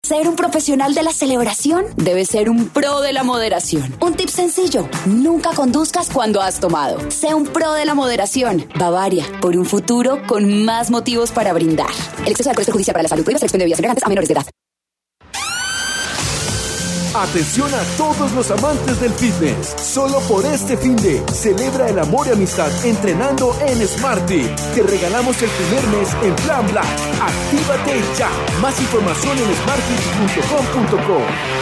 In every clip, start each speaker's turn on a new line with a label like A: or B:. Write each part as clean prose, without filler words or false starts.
A: Ser un profesional de la celebración debe ser un pro de la moderación. Un tip sencillo: nunca conduzcas cuando has tomado. Sé un pro de la moderación. Bavaria, por un futuro con más motivos para brindar. El exceso de alcohol es perjudicial para la salud. Prohíbe el expendio de bebidas embriagantes a menores de edad.
B: Atención a todos los amantes del fitness. Solo por este fin de celebra el amor y amistad entrenando en Smarty. Te regalamos el primer mes en Plan Black. ¡Actívate ya! Más información en smarty.com.co.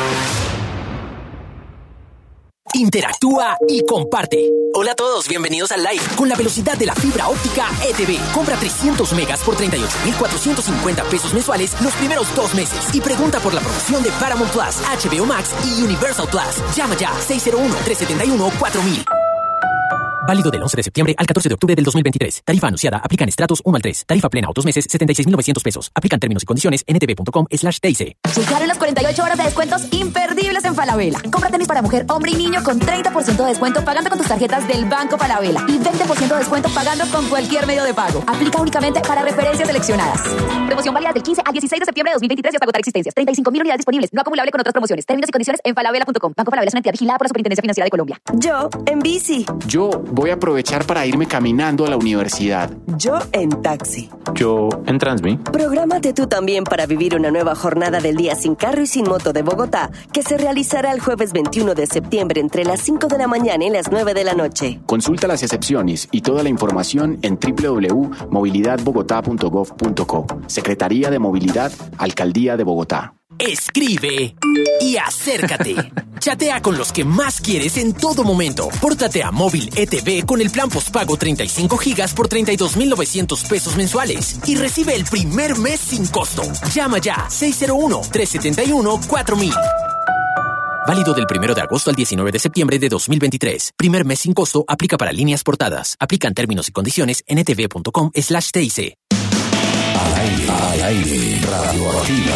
C: Interactúa y comparte. Hola a todos, bienvenidos al live. Con la velocidad de la fibra óptica ETV. Compra 300 megas por 38,450 pesos mensuales los primeros 2 meses. Y pregunta por la promoción de Paramount Plus, HBO Max y Universal Plus. Llama ya 601-371-4000. Válido del 11 de septiembre al 14 de octubre del 2023. Tarifa anunciada. Aplican estratos 1 al 3. Tarifa plena o 2 meses, 76,900 pesos. Aplican términos y condiciones en ntv.com/TIC.
A: Llegaron las 48 horas de descuentos imperdibles en Falabella. Compra tenis para mujer, hombre y niño con 30% de descuento pagando con tus tarjetas del Banco Falabella. Y 20% de descuento pagando con cualquier medio de pago. Aplica únicamente para referencias seleccionadas. Promoción válida del 15 al 16 de septiembre de 2023 y hasta agotar existencias. 35,000 unidades disponibles. No acumulable con otras promociones. Términos y condiciones en falabella.com. Banco Falabella es una entidad vigilada por la Superintendencia Financiera de Colombia.
D: Yo en bici.
E: Yo voy a aprovechar para irme caminando a la universidad.
D: Yo en taxi.
F: Yo en Transmi.
D: Prográmate tú también para vivir una nueva jornada del Día Sin Carro y Sin Moto de Bogotá, que se realizará el jueves 21 de septiembre entre las 5 de la mañana y las 9 de la noche.
E: Consulta las excepciones y toda la información en www.movilidadbogotá.gov.co. Secretaría de Movilidad, Alcaldía de Bogotá.
C: Escribe y acércate. Chatea con los que más quieres en todo momento. Pórtate a Móvil ETV con el plan postpago 35 gigas por 32,900 pesos mensuales y recibe el primer mes sin costo. Llama ya 601-371-4000. Válido del 1 de agosto al 19 de septiembre de 2023. Primer mes sin costo aplica para líneas portadas. Aplican términos y condiciones en ntv.com/TIC.
G: Al aire, Radioactiva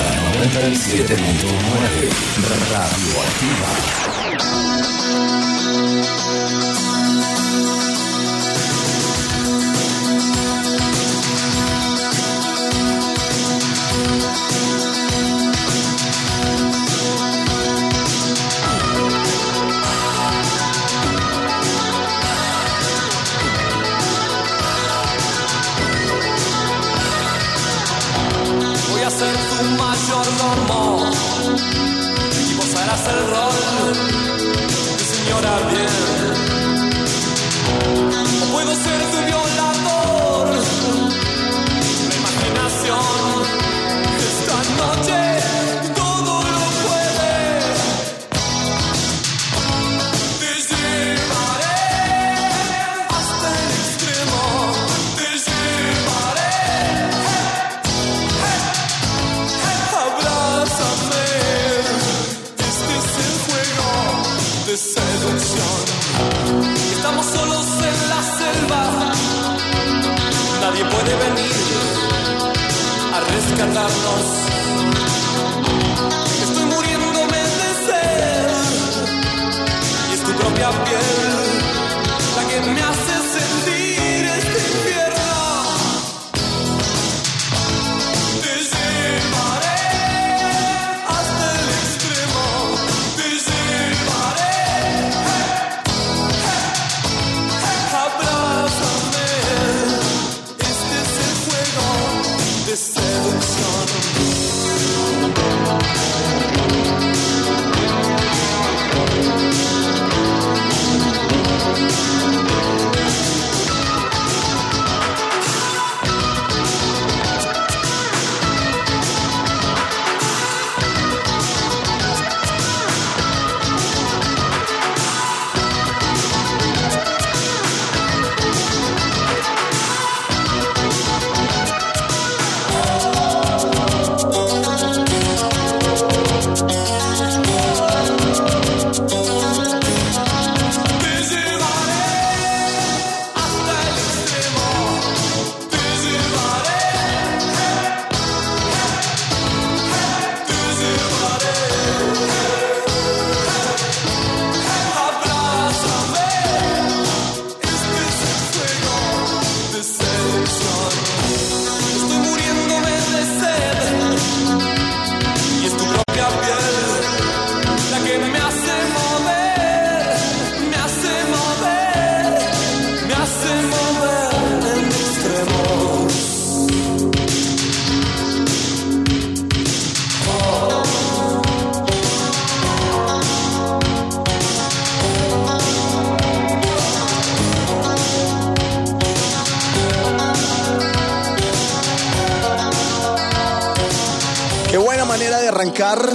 G: 97.9, Radioactiva.
H: Ser tu mayordomo y vos harás el rol de señora bien. O puedo ser tu violador. La imaginación esta noche todo lo puede. Te llevaré hasta el extremo. Te llevaré. De seducción. Estamos solos en la selva. Nadie puede venir a rescatarnos. Estoy muriéndome de sed y es tu propia piel la que me hace sentir este infierno. Te llevaré hasta el extremo. Te llevaré. Abrázame, este es el juego de seducción.
F: de arrancar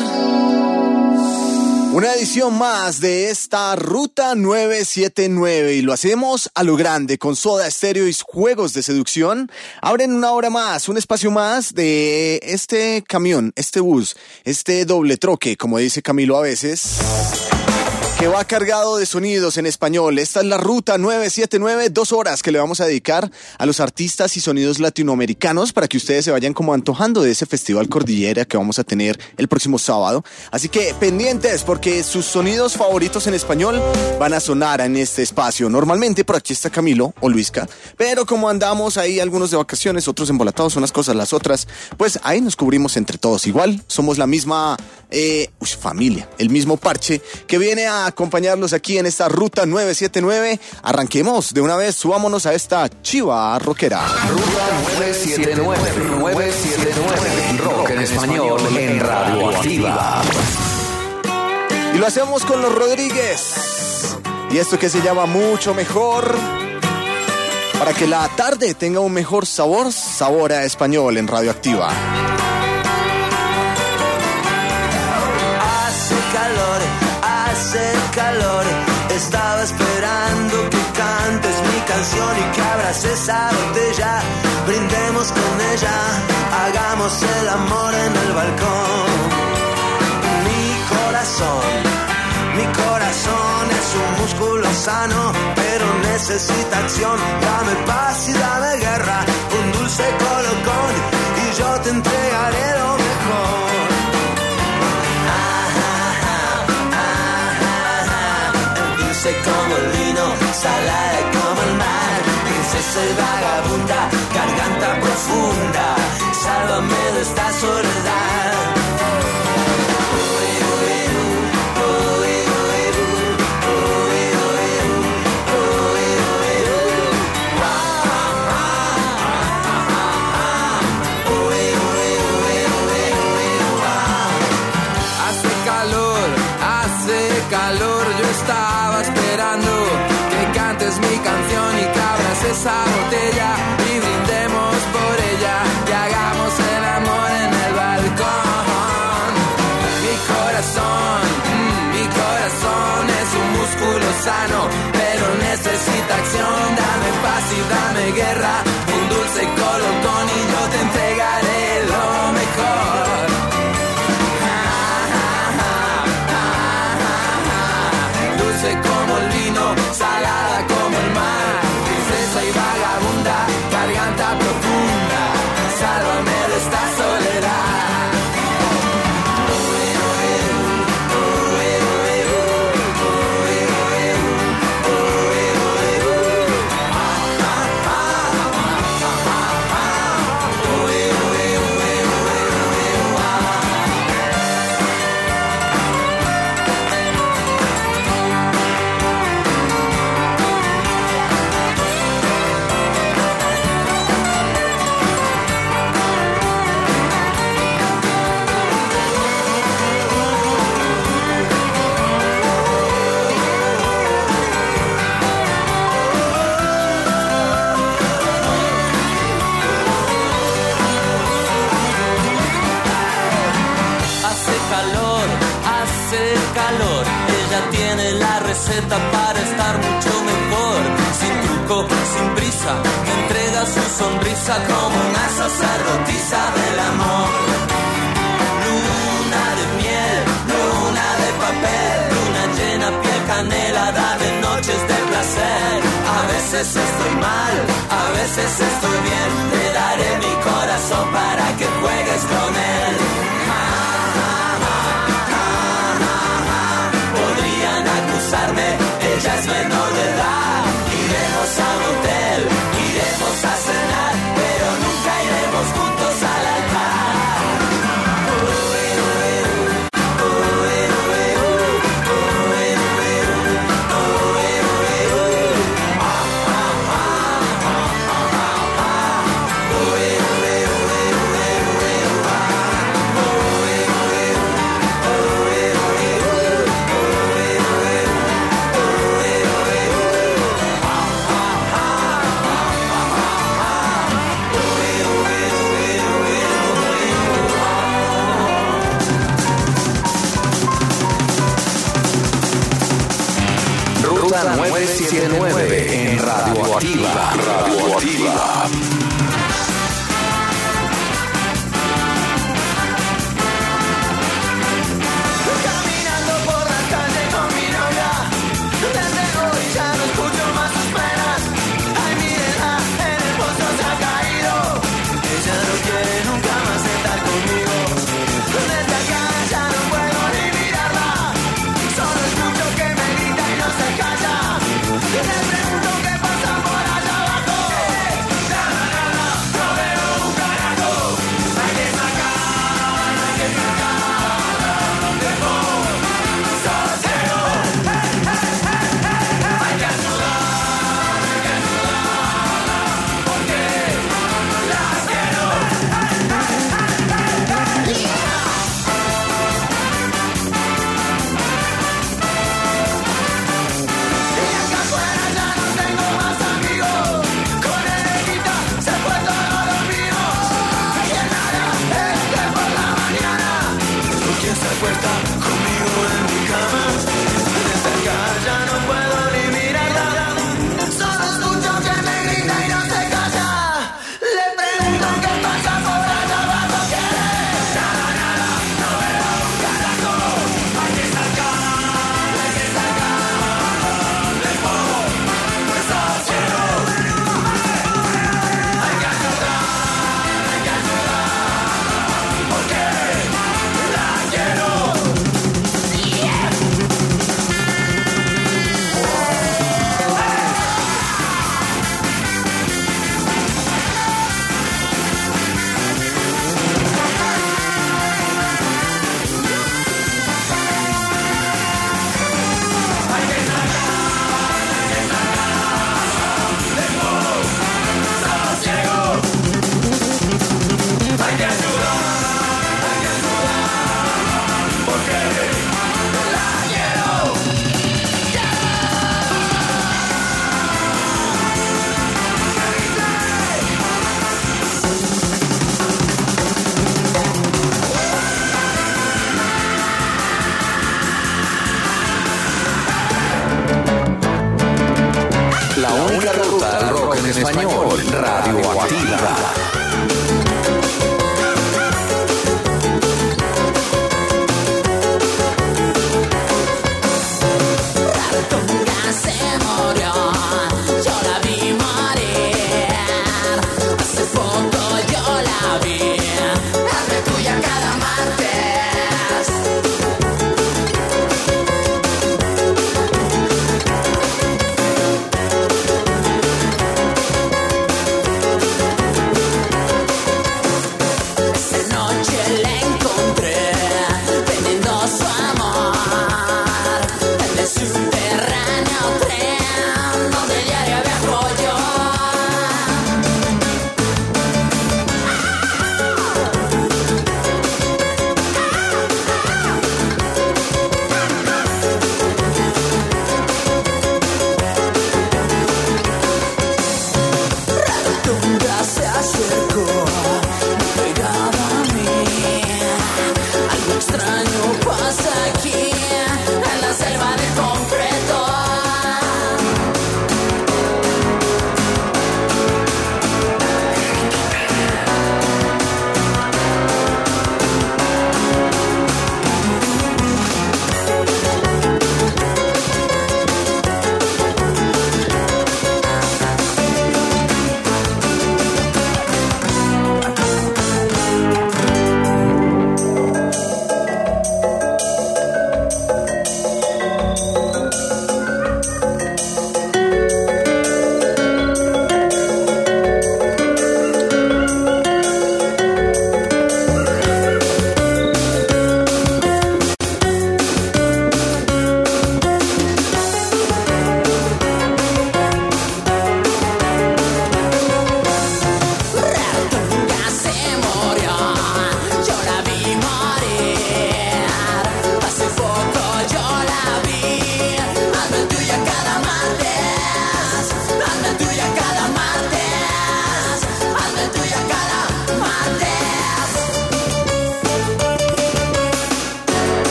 F: una edición más de esta Ruta 979 y lo hacemos a lo grande con Soda Stereo y Juegos de Seducción. Abren una hora más, un espacio más de este camión, este bus, este doble troque, como dice Camilo a veces, que va cargado de sonidos en español. Esta es la Ruta 979, 2 horas que le vamos a dedicar a los artistas y sonidos latinoamericanos para que ustedes se vayan como antojando de ese Festival Cordillera que vamos a tener el próximo sábado. Así que pendientes porque sus sonidos favoritos en español van a sonar en este espacio. Normalmente por aquí está Camilo o Luisca, pero como andamos ahí algunos de vacaciones, otros embolatados, unas cosas, las otras, pues ahí nos cubrimos entre todos. Igual somos la misma familia, el mismo parche que viene a acompañarlos aquí en esta Ruta 979. Arranquemos de una vez, subámonos a esta chiva rockera.
G: Ruta 979, rock en español en Radioactiva.
F: Y lo hacemos con los Rodríguez. Y esto que se llama Mucho Mejor, para que la tarde tenga un mejor sabor a español en Radioactiva.
H: Hace calor, estaba esperando que cantes mi canción y que abras esa botella, brindemos con ella, hagamos el amor en el balcón. Mi corazón es un músculo sano, pero necesita acción, dame paz y dame guerra, un dulce colocón y yo te entregaré lo mejor. Como el vino, salada como el mar, princesa y vagabunda, garganta profunda, sálvame de esta soledad. Hace calor, yo estaba esperando que cantes mi canción y que abras esa botella y brindemos por ella y hagamos el amor en el balcón. Mi corazón es un músculo sano, pero necesita acción, dame paz y dame guerra, un dulce colocón y yo te entregaré lo mejor. Como el vino, salada como el mar, princesa y vagabunda, garganta profunda, sálvame de esta soledad. Calor, ella tiene la receta para estar mucho mejor, sin truco, sin prisa, me entrega su sonrisa como una sacerdotisa del amor. Luna de miel, luna de papel, luna llena, piel canela, dame noches de placer. A veces estoy mal, a veces estoy bien, te daré mi corazón para que juegues con él. Ella es menor de edad, iremos a un hotel, iremos a cenar, pero nunca iremos juntos al altar.
G: Ruta 979 en Radioactiva. Radioactiva. Español, Radioactiva.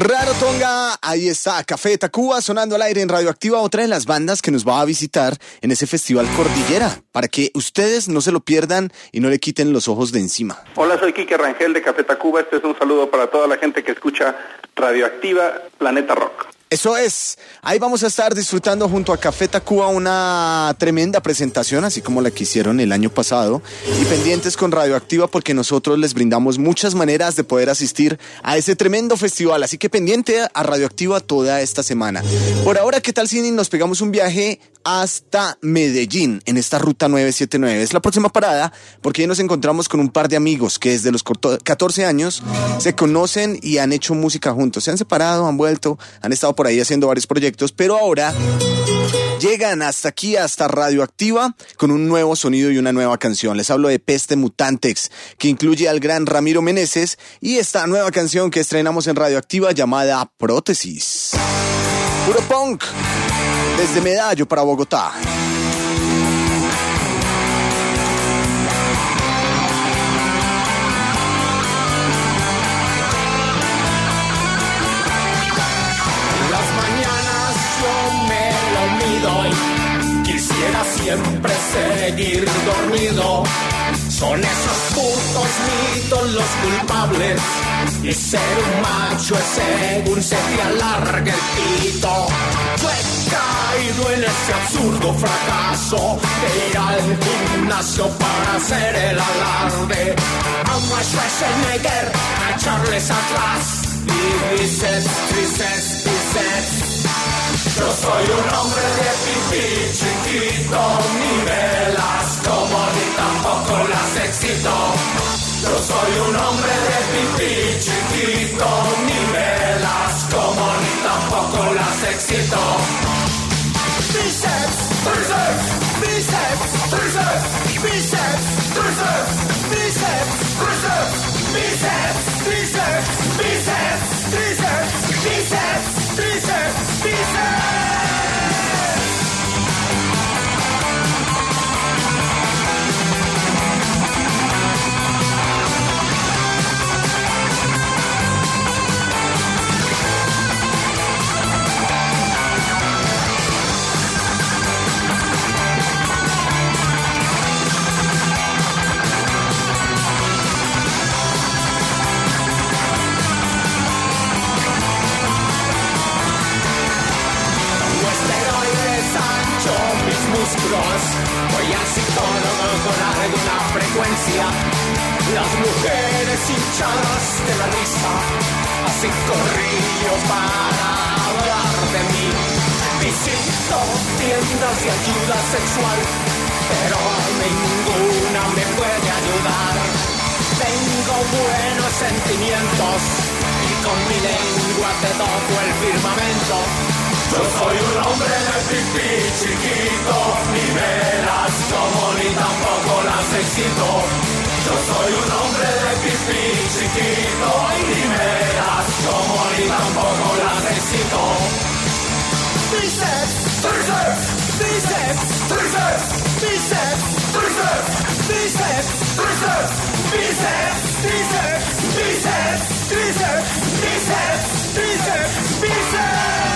F: Rarotonga, ahí está, Café de Tacuba sonando al aire en Radioactiva, otra de las bandas que nos va a visitar en ese festival Cordillera, para que ustedes no se lo pierdan y no le quiten los ojos de encima.
I: Hola, soy Quique Rangel de Café Tacuba, este es un saludo para toda la gente que escucha Radioactiva Planeta Rock.
F: Eso es, ahí vamos a estar disfrutando junto a Café Tacuba una tremenda presentación, así como la que hicieron el año pasado, y pendientes con Radioactiva porque nosotros les brindamos muchas maneras de poder asistir a ese tremendo festival, así que pendiente a Radioactiva toda esta semana. Por ahora, ¿qué tal si nos pegamos un viaje hasta Medellín en esta ruta 979? Es la próxima parada porque ahí nos encontramos con un par de amigos que desde los 14 años se conocen y han hecho música juntos, se han separado, han vuelto, han estado por ahí haciendo varios proyectos, pero ahora llegan hasta aquí, hasta Radioactiva, con un nuevo sonido y una nueva canción. Les hablo de Peste Mutantex, que incluye al gran Ramiro Meneses, y esta nueva canción que estrenamos en Radioactiva llamada Prótesis. Puro punk, desde Medallo para Bogotá.
J: Quisiera siempre seguir dormido. Son esos putos mitos los culpables. Y ser un macho es según se te alargue el pito. Yo he caído en ese absurdo fracaso de ir al gimnasio para hacer el alarde. A un Schwarzenegger, a Charles Atlas y bíceps, tríceps, bíceps. Yo soy un hombre de pipí chiquito, ni me las como ni tampoco las excito. Yo soy un hombre de pipí chiquito, ni me las como ni tampoco las excito. Bíceps, tríceps, bíceps, tríceps, bíceps, tríceps, bíceps, tríceps, bíceps, tríceps, bíceps, tríceps, bíceps, tríceps, bíceps. Voy al psicólogo con alguna frecuencia. Las mujeres hinchadas de la risa hacen corrillos para hablar de mí. Visito tiendas de ayuda sexual, pero ninguna me puede ayudar. Tengo buenos sentimientos y con mi lengua te toco el firmamento. Yo soy un hombre de pipí chiquito, ni me las como ni tampoco las excito. Yo soy un hombre de pipí chiquito, y ni me las como ni tampoco las excito. Bíceps, tríceps, bíceps, tríceps, bíceps, tríceps, bíceps, tríceps, bíceps, tríceps, bíceps, tríceps, bíceps, tríceps, bíceps.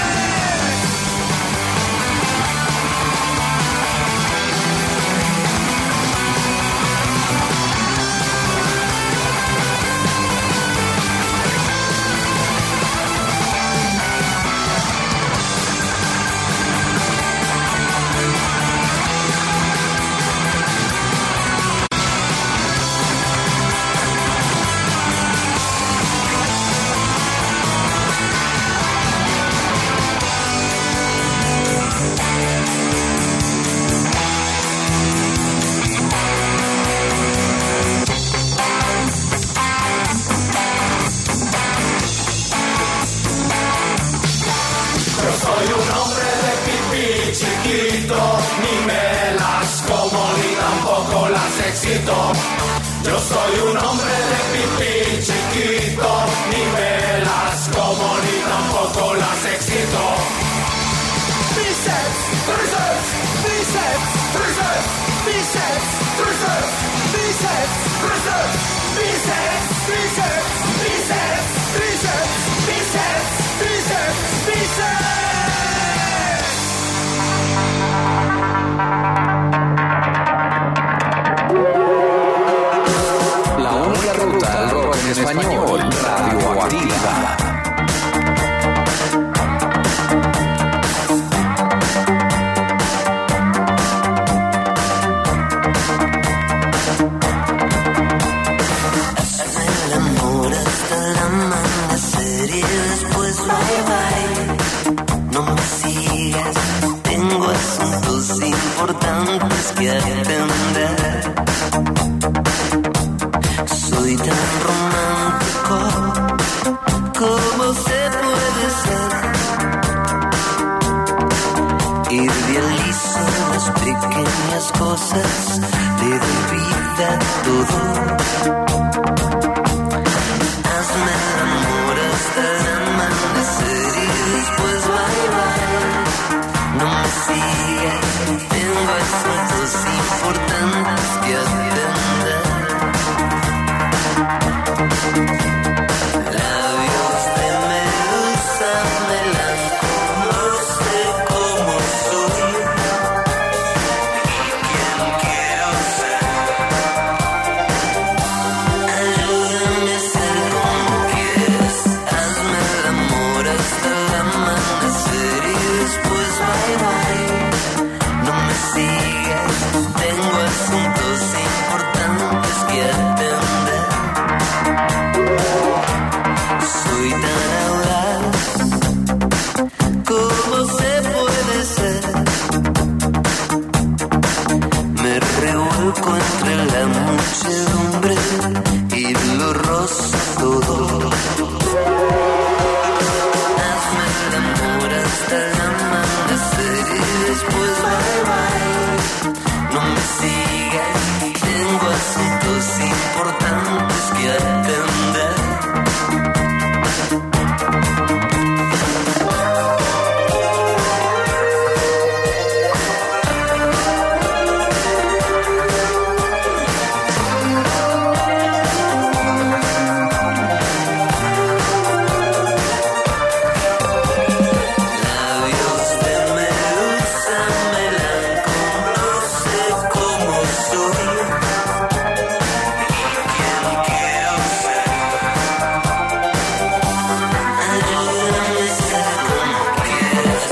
J: Yo soy un hombre de pipí chiquito, ni me las como ni tampoco las excito. Bíceps, tríceps, bíceps, tríceps, bíceps, tríceps, bíceps, tríceps, bíceps, tríceps, bíceps, tríceps, bíceps.
H: cosas, le doy vida a todo. Hazme el amor hasta el amanecer y después bye bye. No me sigas, tengo asuntos importantes que atender. Labios de medusa, melancólico, no sé cómo soy. ¿Quién quiero ser? Ayúdame a ser como quieres. Hazme el amor hasta el amanecer y después bye bye. No me sigas, tengo asuntos importantes que atender. Soy tan audaz, ¿cómo se puede ser? Me revuelco entre la muchedumbre y lo rozo todo. Hazme el amor hasta el amanecer y después bye bye. No me sigas, tengo asuntos importantes que atender. Labios de medusa, melancólico, no sé cómo soy. ¿Quién quiero ser? Ayúdame a ser como quieras.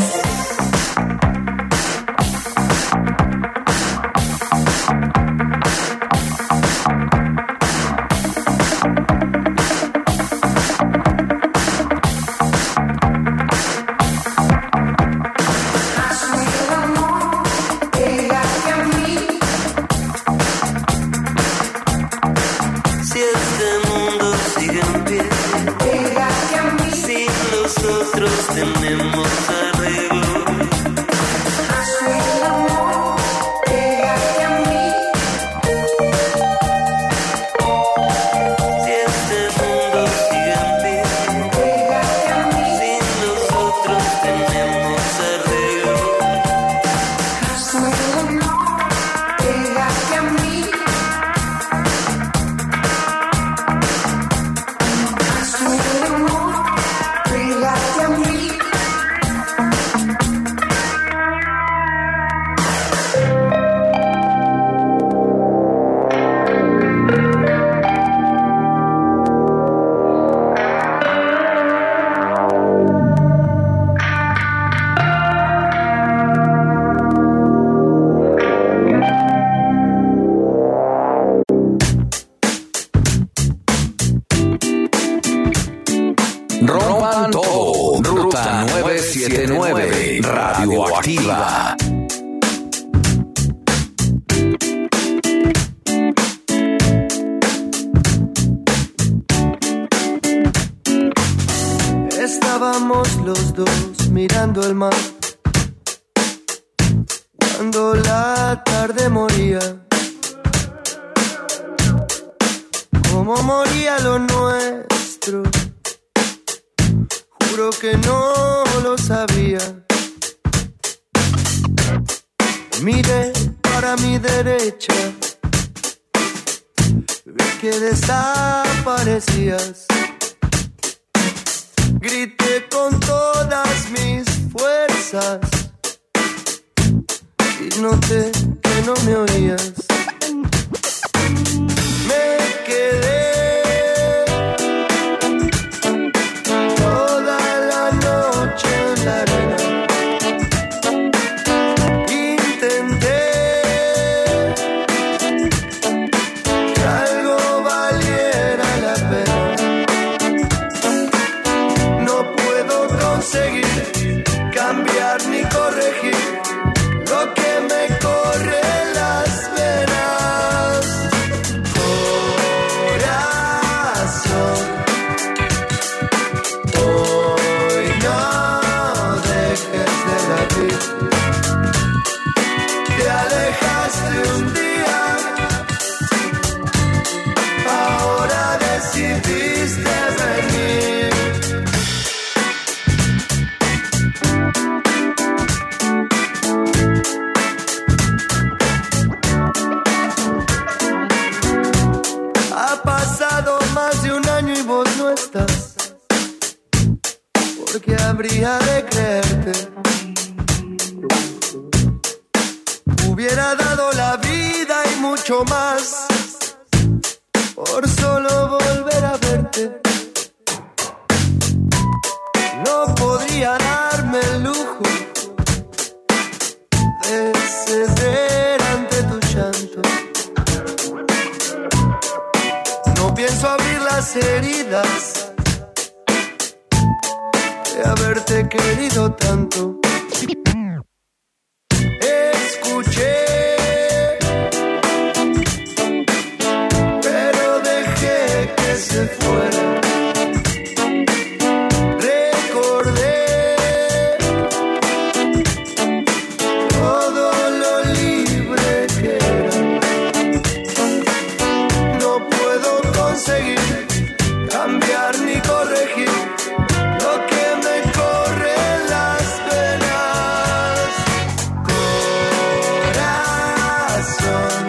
H: Si este mundo sigue en pie, si nosotros tenemos arreglo. Si este mundo sigue en pie, si nosotros tenemos arreglo.
G: Rompan todo. Ruta 979. Radioactiva.
H: Estábamos los dos mirando el mar cuando la tarde moría. Como moría lo nuestro, juro que no lo sabía. Miré para mi derecha, vi que desaparecías. Grité con todas mis fuerzas y noté que no me oías. Me quedé toda la noche en la arena. Intenté que algo valiera la pena. No puedo conseguir cambiar ni corregir lo que me corre en las venas.
K: más de un año y vos no estás. ¿Por qué habría de creerte? Hubiera dado la vida y mucho más por solo volver a verte. No podría darme el lujo de ceder ante tu llanto. No pienso abrir las heridas de haberte querido tanto. Escuché, pero dejé que se fuera. Recordé todo lo libre que era. No puedo conseguir cambiar ni corregir lo que me corre en las venas. Corazón,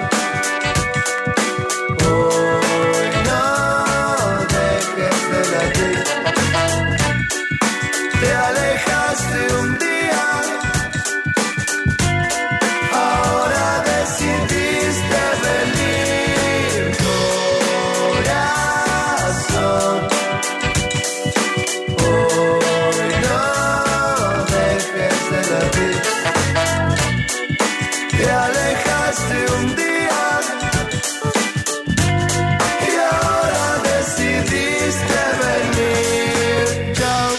K: hoy no dejes de latir. Te alejaste un día, ahora decidiste venir. Corazón, hoy no dejes de latir. Te alejaste un día y ahora decidiste venir. Chao.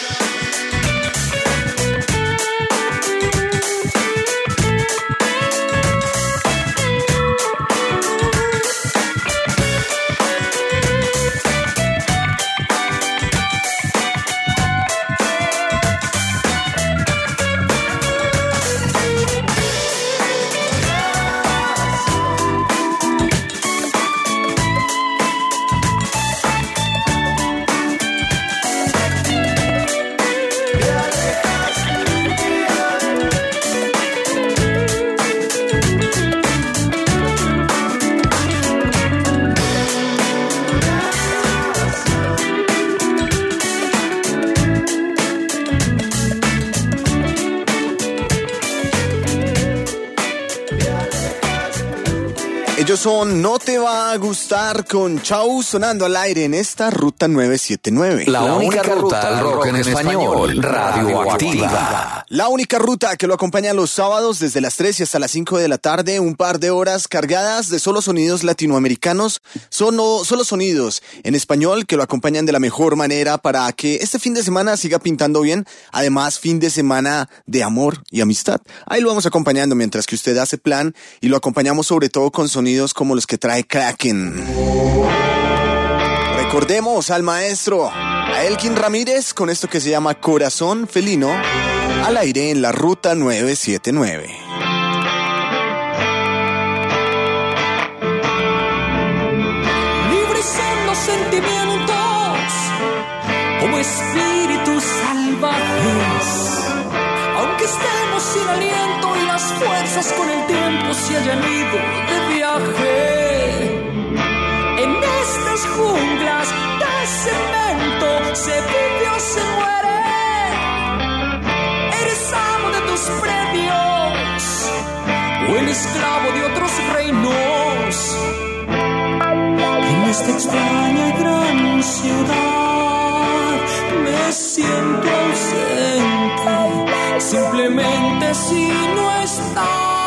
F: Ellos son No Te Va a Gustar con Chau sonando al aire en esta Ruta 979.
G: La única ruta al rock en español, radioactiva.
F: La única ruta que lo acompaña los sábados desde las 3 y hasta las 5 de la tarde, un par de horas cargadas de solo sonidos latinoamericanos, solo sonidos en español que lo acompañan de la mejor manera para que este fin de semana siga pintando bien. Además, fin de semana de amor y amistad. Ahí lo vamos acompañando mientras que usted hace plan y lo acompañamos sobre todo con sonidos como los que trae Kraken. Recordemos al maestro, a Elkin Ramírez, con esto que se llama Corazón Felino, al aire en la Ruta 979.
L: Libres son los sentimientos, como espíritus salvajes. Aunque estemos sin aliento y las fuerzas con el tiempo se hayan ido de viaje, en estas junglas de cemento se vive o se muere. Eres amo de tus premios o el esclavo de otros reinos. En esta extraña y gran ciudad me siento ausente, simplemente si no estás.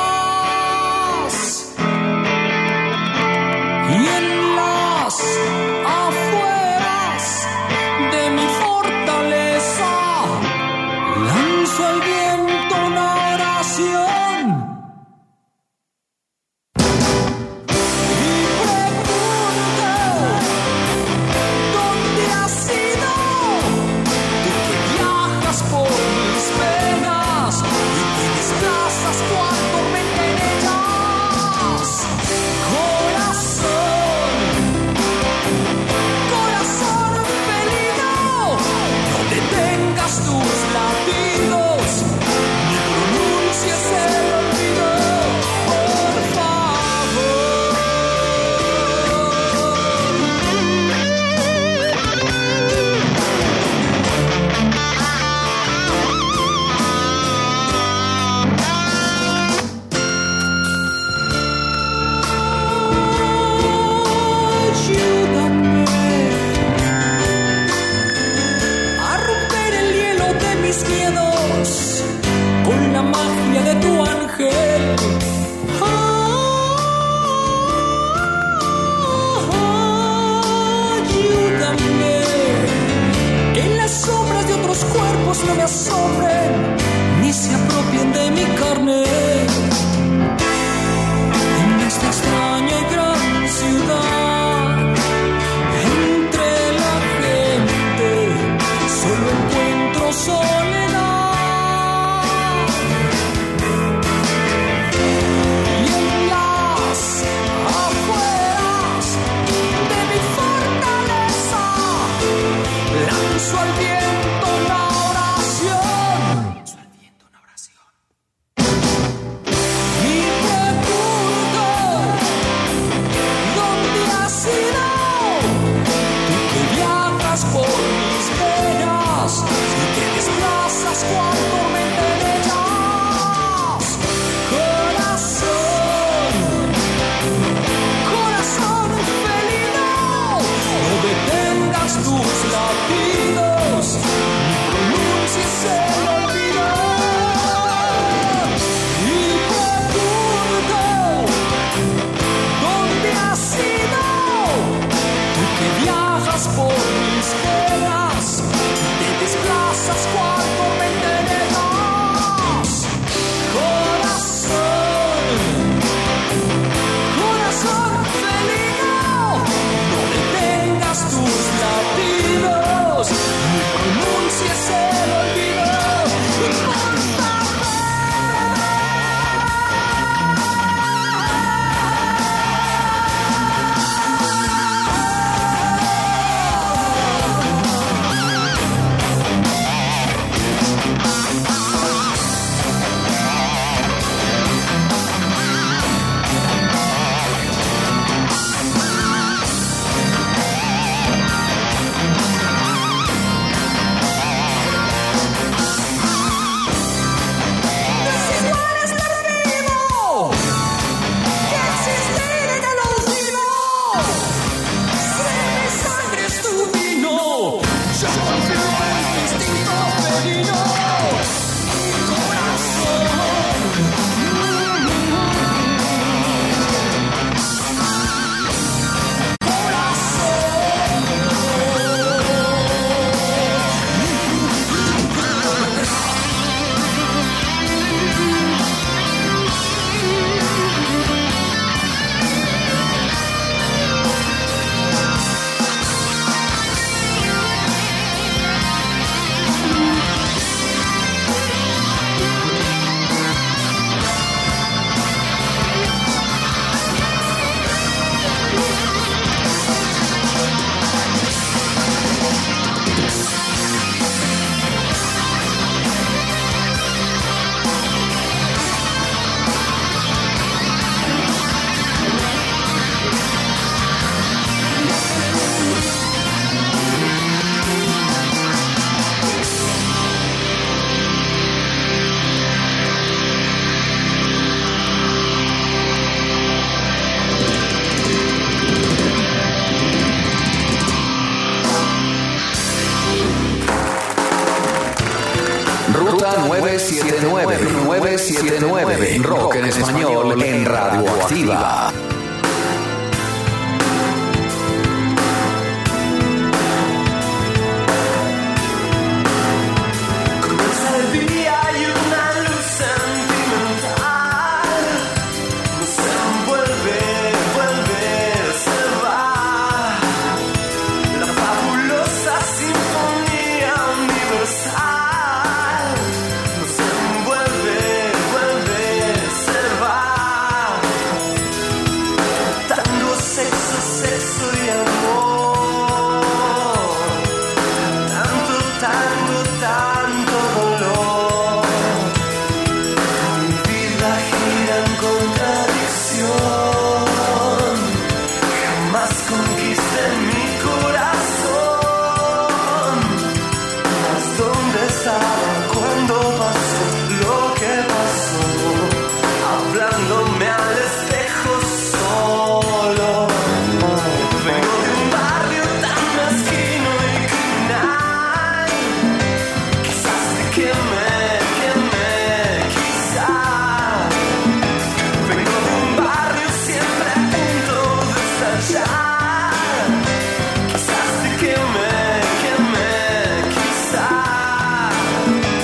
L: Y en las afueras de mi fortaleza lanzo al viento una oración. Corazón, me asombren ni se apropien de mi carne. En esta extraña y gran ciudad, entre la gente, solo encuentro soledad. Y en las afueras de mi fortaleza lanzo al viento una oración. Y pregunto, ¿dónde has ido? Tú que viajas por mis venas y te desplazas cuando me envenenas. Corazón felino, no detengas tus latidos, ni pronuncies el olvido. Y pregunto, ¿dónde has ido? Tú que viajas por mis venas y te desplazas cuando me envenenas. Corazón felino, no detengas tus latidos, ni pronuncies el olvido.
G: Ruta 979, rock en español en Radioactiva.
K: Comienza el día y una luz sentimental nos envuelve, se va. La fabulosa sinfonía universal nos envuelve, se va. Tango, sexo y amor. Tanto tango, tanto dolor. Mi vida gira en contradicción. Jamás conquisté mi corazón. Mas ¿dónde estaba cuando pasó lo que pasó? Hablándome al espejo solo. Vengo de un barrio tan mezquino y criminal. Quizás te queme, quizás. Vengo de un barrio siempre a punto de estallar. Quizás te queme, quizás.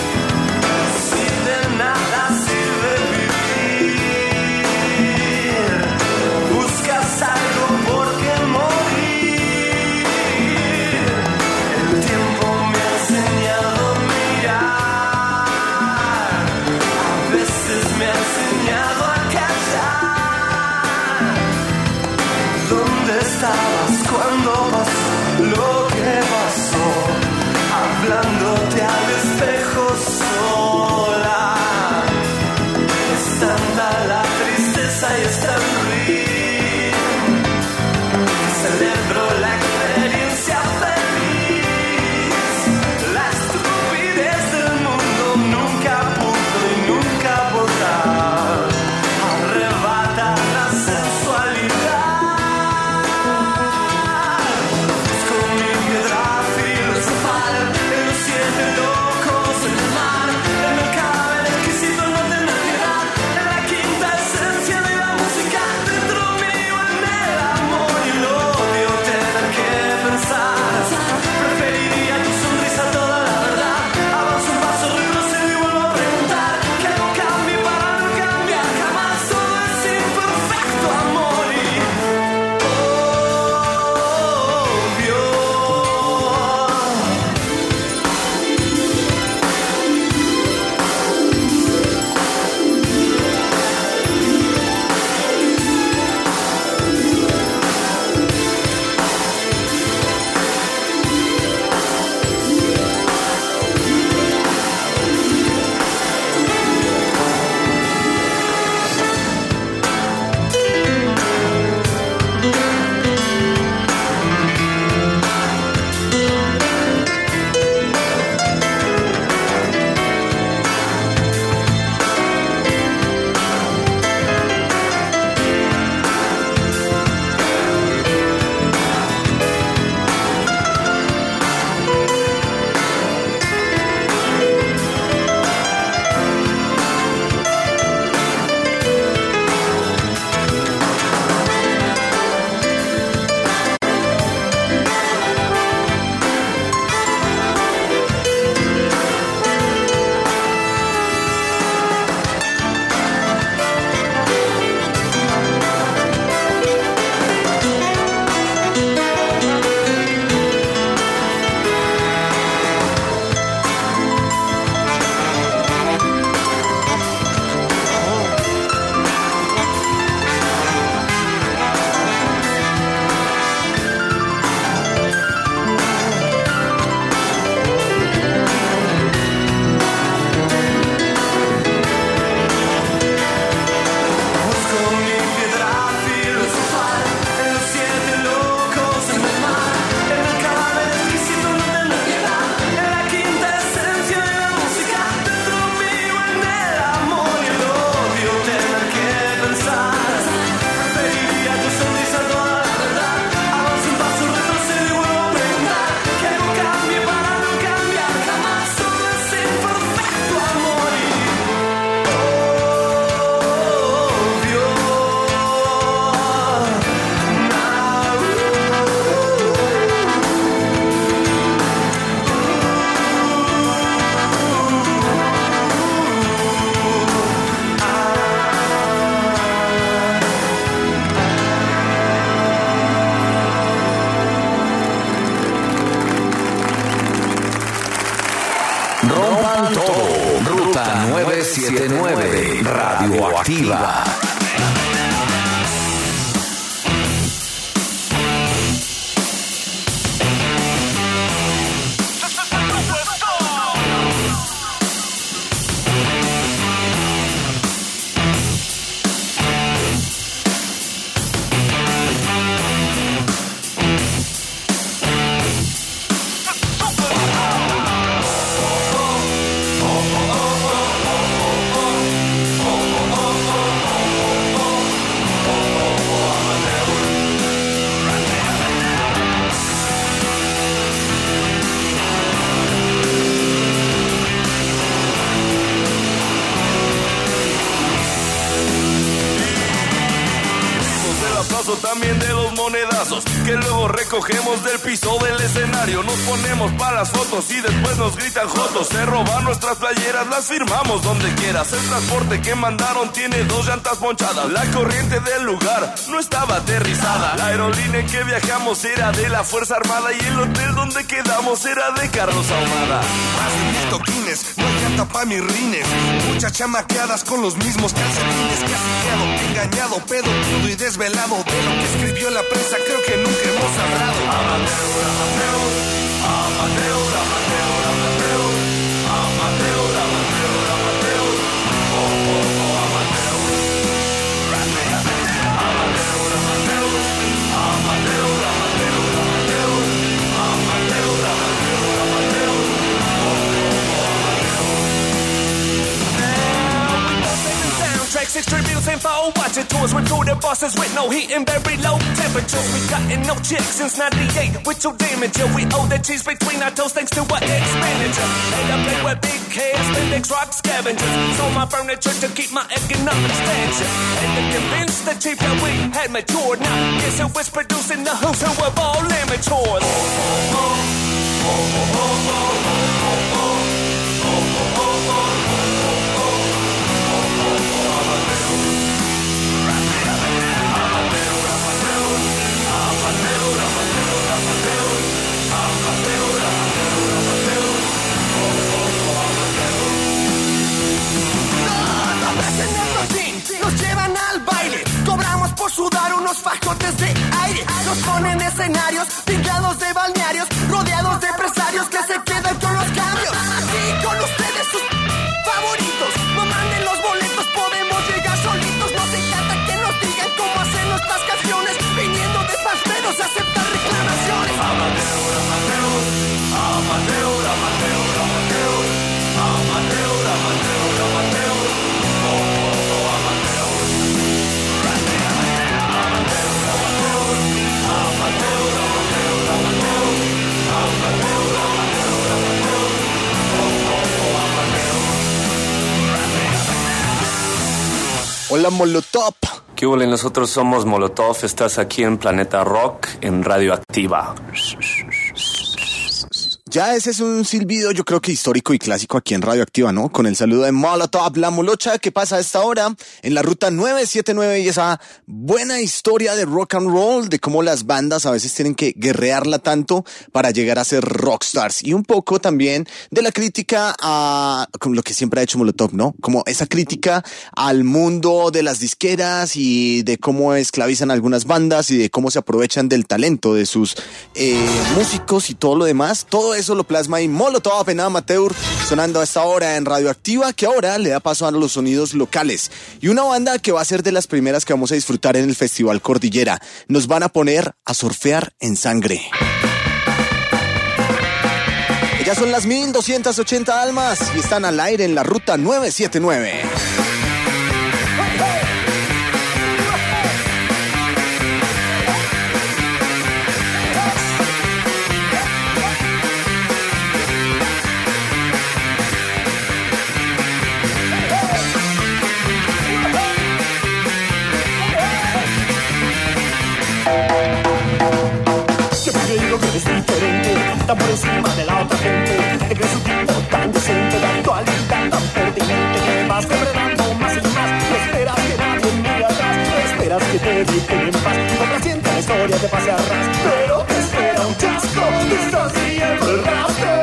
K: estabas cuando pasó lo que pasó? Hablándote al espejo sola. Es tanta la tristeza y es tan ruin. Celebro la experiencia feliz. La estupidez del mundo nunca pudo y nunca podrá arrebatar la sensualidad. Con mi piedra filosofal en los 7 locos en el mar, en el cadáver exquisito no tener piedad, en la quinta esencia de la música, dentro mío en el amor y el odio tener que pensar. Preferiría tu sonrisa toda la verdad. Avanzo un paso, retrocedo y vuelvo a preguntar. Que no cambie para no cambiar jamás. Todo es imperfecto, amor y obvio.
G: Rompan todo. Ruta 979. Radioactiva.
M: También de los monedazos que luego recogemos del piso del escenario. Nos ponemos para las fotos y después nos gritan jotos. Se roban nuestras playeras, las firmamos donde quieras. El transporte que mandaron tiene 2 llantas ponchadas. La corriente del lugar no estaba aterrizada. La aerolínea en que viajamos era de la Fuerza Armada y el hotel donde quedamos era de Carlos Ahumada.
N: Más de 1000 toquines, no hay llanta pa' mis rines. Muchas chamaqueadas con los mismos calcetines. Casi quedo engañado, pedo, crudo y desvelado de lo que escribió la prensa creo que nunca hemos hablado. Amateur, amateur, amateur, amateur, amateur, amateur, amateur, amateur, oh, oh, oh, amateur, amateur, amateur, amateur, amateur, amateur, amateur, amateur, oh, oh,
J: Soundtracks, extreme meals info, watching tours with tour buses with no heat and very low temperatures. We cutting no chicks since 98 with your damage. We owe the cheese between our toes thanks to our expenditure. And I play with big kids, Lindex rock scavengers. Sold my furniture to keep my economic stature. And to convince the chief that we had matured. Now guess who was producing the who's who of all amateurs.
K: Nos llevan al baile, cobramos por sudar unos fajotes de aire. Nos ponen escenarios, pintados de balnearios, rodeados de empresarios que se quedan con los cambios. Aquí con ustedes sus favoritos, no manden los boletos, podemos llegar solitos. Nos encanta que nos digan cómo hacer nuestras canciones, viniendo de pasteros a aceptar reclamaciones.
N: Amateur, amateur, amateur, amateur, amateur, amateur, amateur, amateur.
F: Hola Molotov.
O: ¿Qué hubo? Nosotros somos Molotov. Estás aquí en Planeta Rock en Radioactiva.
F: Ya ese es un silbido, yo creo que histórico y clásico aquí en Radioactiva, ¿no? Con el saludo de Molotov, la molocha que pasa a esta hora en la ruta 979 y esa buena historia de rock and roll, de cómo las bandas a veces tienen que guerrearla tanto para llegar a ser rockstars. Y un poco también de la crítica a como lo que siempre ha hecho Molotov, ¿no? Como esa crítica al mundo de las disqueras y de cómo esclavizan algunas bandas y de cómo se aprovechan del talento de sus músicos y todo lo demás. Todo eso lo plasma ahí Molotov en amateur, sonando a esta hora en Radioactiva, que ahora le da paso a los sonidos locales. Y una banda que va a ser de las primeras que vamos a disfrutar en el Festival Cordillera. Nos van a poner a surfear en sangre. Ellas son las 1280 almas y están al aire en la ruta 979.
J: Tan por encima de la otra gente, te crees un tipo tan decente, de actualidad tan pertinente, que vas depredando más y más. No esperas que nadie mire atrás, no esperas que te dediquen en paz. Complaciente la historia te pase a ras, pero te espera un chasco, te estás siguiendo el rastro.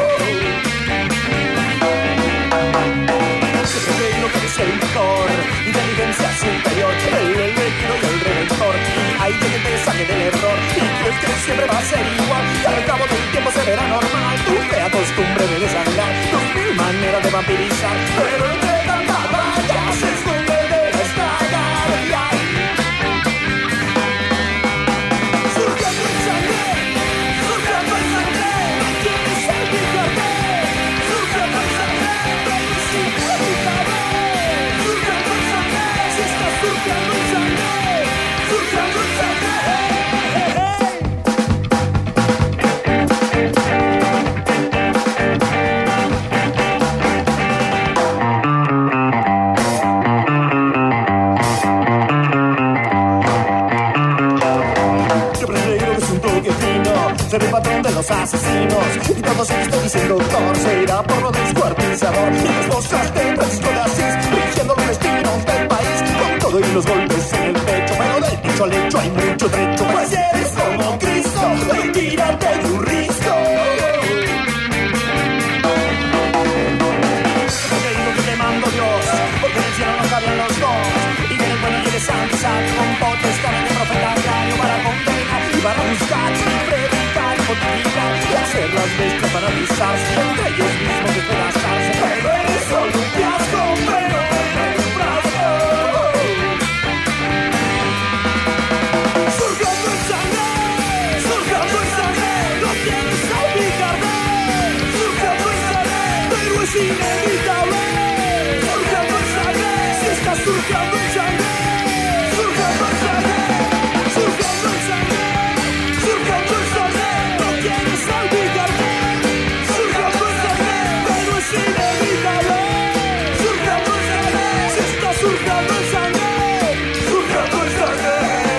J: Siempre creo que eres el mejor, inteligencia superior, el elegido y el redentor. Y hay que te saque del error, y crees que siempre va a ser igual, y al cabo del tiempo se verá normal. Tu fea costumbre de desangrar, tus mil maneras de vampirizar, pero entre tanta vallas es donde debes estallar. Surgiendo en sangre, surgiendo en sangre, quieres salpicarte. Surgiendo en sangre, eres inevitable. Surgiendo en sangre, si estás surgiendo en sangre, surgiendo en sangre. Ser el patrón de los asesinos, y todos ellos te dicen doctor, se irá por lo descuartizador, y las cosas de Francisco de Asís, dirigiendo los destinos del país, con todo y los golpes en el pecho, pero del dicho al hecho hay mucho trecho, pues eres como Cristo, retírate de un risco. Porque digo que te mando Dios, porque en el cielo no cabían los dos, y que el bueno y el santo, con potestad de profeta diario para condenar.
L: buscar, preguntar, multiplicar y hacer las mezclas para analizarse entre ellos mismos, despedazarse. Pero eres solo un fiasco, pero en un brazo. Surcando en sangre, no tienes a ubicarme. Surcando en sangre, pero es inevitable. Surcando en sangre, si estás surcando en sangre. Surcando en sangre, surcando en sangre, surcando en sangre, no tienes a ubicarme. Surcando en sangre, pero es inevitable. Surcando en sangre, si estás surcando en sangre. Surcando en sangre.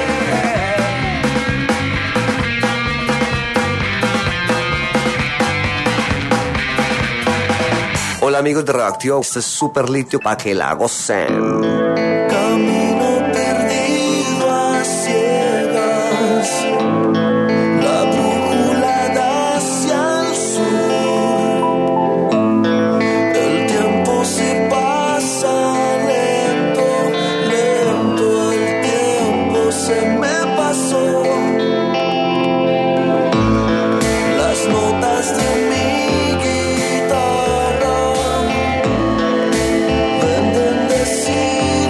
P: Hola amigos de Radioactivo, este es Super Litio para que la gocen.
K: Camino perdido a ciegas, la brújula da hacia el sur. El tiempo se pasa lento, lento, el tiempo se me pasó. Las notas de mi guitarra venden de sí.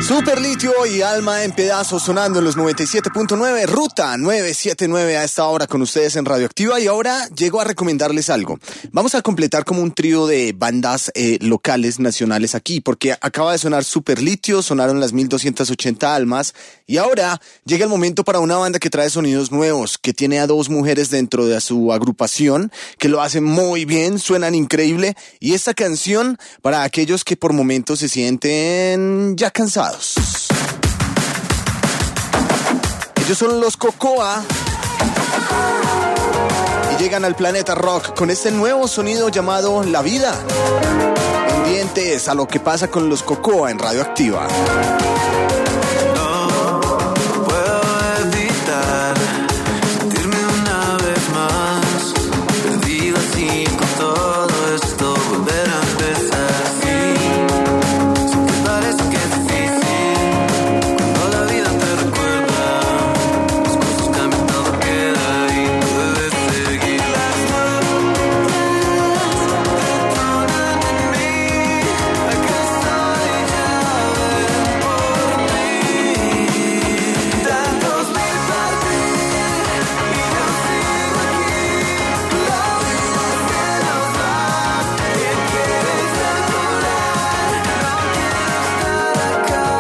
F: Super Litio y Alma en pedazos sonando en los 97.9, Ruta 979 a esta hora con ustedes en Radioactiva. Y ahora llego a recomendarles algo. Vamos a completar como un trío de bandas locales, nacionales aquí, porque acaba de sonar Super Litio, sonaron las 1280 Almas, y ahora llega el momento para una banda que trae sonidos nuevos, que tiene a 2 mujeres dentro de su agrupación, que lo hacen muy bien, suenan increíble, y esta canción para aquellos que por momentos se sienten ya cansados. Ellos son los Cocoa y llegan al Planeta Rock con este nuevo sonido llamado La Vida. Pendientes a lo que pasa con los Cocoa en Radioactiva.
K: No puedo evitar sentirme una vez más perdido así con todo esto, volver a empezar así, sin que parezca que es difícil. Cuando la vida te recuerda, las cosas cambian, todo queda ahí, tú debes seguir. Las noches detonan en mí, acá estoy, ya ven por mí. Tantos mil partir y yo sigo aquí. La vida se nos va, ¿qué quieres recordar? No quiero estar acá.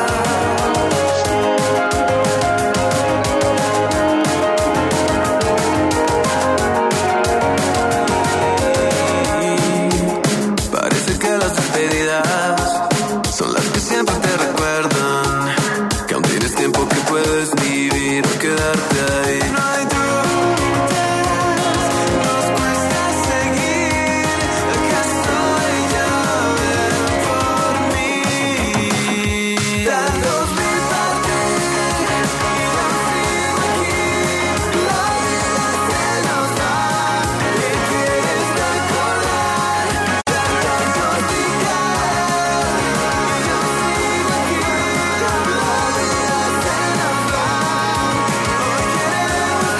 K: Parece que las despedidas son las que siempre te recuerdan que aún tienes tiempo que puedes vivir o quedarte ahí. No hay dudas, nos cuesta seguir. Acá estoy, ya ven por mí. Tantos mil partir y yo sigo aquí. La vida se nos va, ¿qué quieres recordar? Tantos días y yo sigo aquí. La vida se nos va, hoy queremos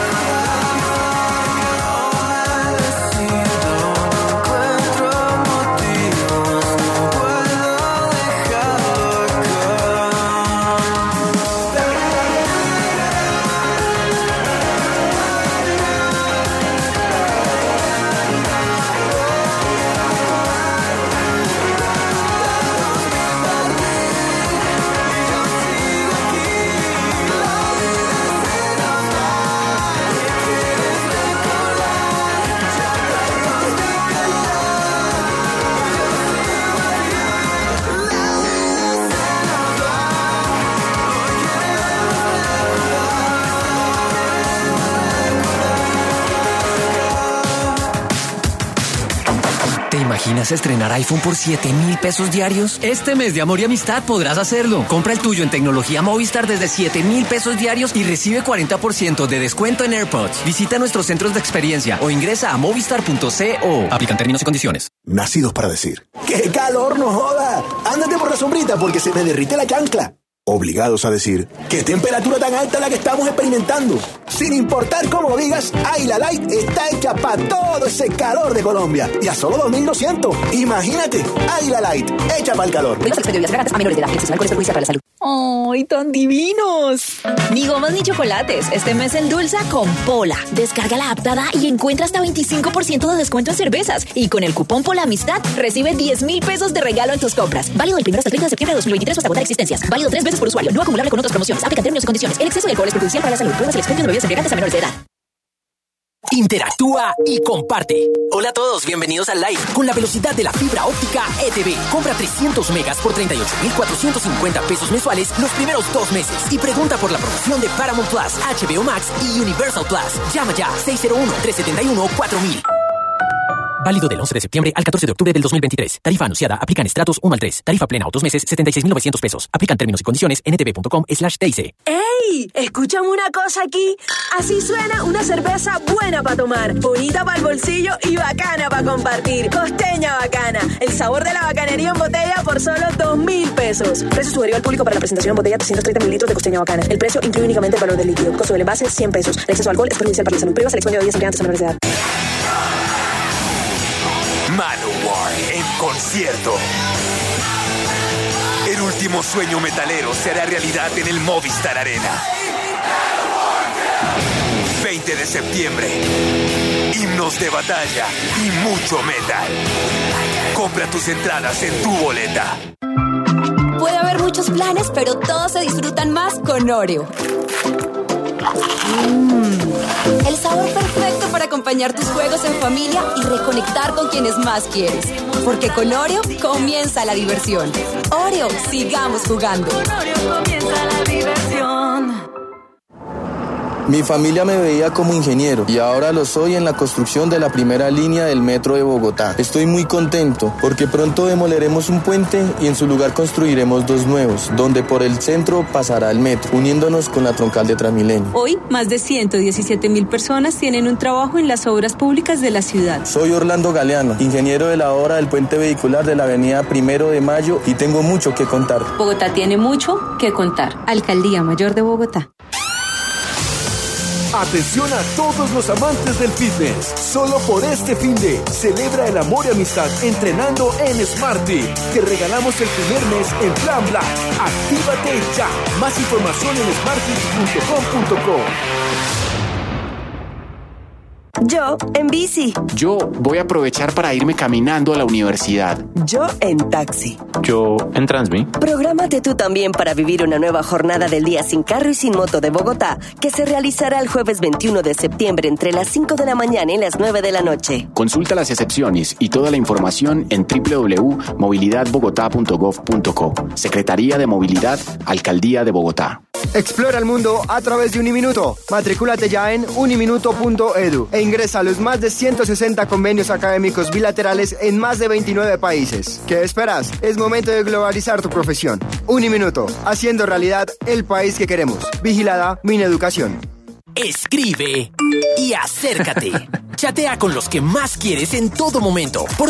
K: recordarnos. Decido, encuentro motivos, no puedo dejarlo acá.
C: ¿Te imaginas estrenar iPhone por 7,000 pesos diarios? Este mes de amor y amistad podrás hacerlo. Compra el tuyo en tecnología Movistar desde 7,000 pesos diarios y recibe 40% de descuento en AirPods. Visita nuestros centros de experiencia o ingresa a movistar.co. Aplican términos y condiciones.
Q: Nacidos para decir. ¡Qué calor, no joda! Ándate por la sombrita porque se me derrite la chancla. Obligados a decir. ¡Qué temperatura tan alta la que estamos experimentando! Sin importar cómo digas, Águila Light está hecha para todo ese calor de Colombia. Y a solo 2,200. Imagínate, Águila Light, hecha para el calor.
A: Prohíbas el expendio de bebidas embriagantes a menores de edad. El exceso de alcohol es perjudicial para la salud.
R: ¡Ay, tan divinos! Ni gomas ni chocolates. Este mes endulza con Pola. Descarga la app Dada y encuentra hasta 25% de descuento en cervezas. Y con el cupón Pola Amistad, recibe 10,000 pesos de regalo en tus compras. Válido del 1 hasta el 30 de septiembre de 2023 hasta agotar existencias. Válido 3 veces por usuario. No acumulable con otras promociones. Aplica términos y condiciones. El exceso de alcohol es perjudicial para la salud. Pruebas el expendio de bebidas embriagantes a menores de edad.
C: Interactúa y comparte. Hola a todos, bienvenidos al live. Con la velocidad de la fibra óptica ETV. Compra 300 megas por 38,450 pesos mensuales los primeros 2 meses. Y pregunta por la promoción de Paramount Plus, HBO Max y Universal Plus. Llama ya 601-371-4000. Válido del 11 de septiembre al 14 de octubre del 2023. Tarifa anunciada. Aplican estratos 1 al 3. Tarifa plena o 2 meses, 76,900 pesos. Aplican términos y condiciones en ntv.com/TIC.
S: ¡Ey! Escúchame una cosa aquí. Así suena una cerveza buena para tomar, bonita para el bolsillo y bacana para compartir. Costeña Bacana. El sabor de la bacanería en botella por solo 2,000 pesos. Precio sugerido al público para la presentación en botella 330 mililitros de Costeña Bacana. El precio incluye únicamente el valor del líquido. Costo del envase 100 pesos. El exceso de alcohol es perjudicial para la salud. Prohíbas el expendio de bebidas embriagantes a menores de edad.
B: Manowar en concierto.
T: El último sueño metalero se hará realidad en el Movistar Arena. 20 de septiembre. Himnos de batalla y mucho metal. Compra tus entradas en tu boleta.
A: Puede haber muchos planes, pero todos se disfrutan más con Oreo. El sabor perfecto para acompañar tus juegos en familia y reconectar con quienes más quieres. Porque con Oreo comienza la diversión. Oreo, sigamos jugando.
K: Con Oreo comienza la diversión.
U: Mi familia me veía como ingeniero y ahora lo soy en la construcción de la primera línea del metro de Bogotá. Estoy muy contento porque pronto demoleremos un puente y en su lugar construiremos 2 nuevos, donde por el centro pasará el metro, uniéndonos con la troncal de Transmilenio.
V: Hoy, más de 117.000 personas tienen un trabajo en las obras públicas de la ciudad.
U: Soy Orlando Galeano, ingeniero de la obra del puente vehicular de la avenida 1 de Mayo y tengo mucho que contar.
V: Bogotá tiene mucho que contar. Alcaldía Mayor de Bogotá.
B: Atención a todos los amantes del fitness. Solo por este fin de celebra el amor y amistad entrenando en Smarty. Te regalamos el primer mes en Plan Black. Actívate ya. Más información en smarty.com.co.
D: Yo en bici.
E: Yo voy a aprovechar para irme caminando a la universidad.
D: Yo en taxi.
E: Yo en Transmi.
D: Prográmate tú también para vivir una nueva jornada del Día Sin Carro y Sin Moto de Bogotá, que se realizará el jueves 21 de septiembre entre las 5 de la mañana y las 9 de la noche.
E: Consulta las excepciones y toda la información en www.movilidadbogotá.gov.co. Secretaría de Movilidad, Alcaldía de Bogotá.
W: Explora el mundo a través de Uniminuto. Matricúlate ya en uniminuto.edu e ingresa a los más de 160 convenios académicos bilaterales en más de 29 países. ¿Qué esperas? Es momento de globalizar tu profesión. Uniminuto, haciendo realidad el país que queremos. Vigilada Mineducación.
C: Escribe y acércate. Chatea con los que más quieres en todo momento por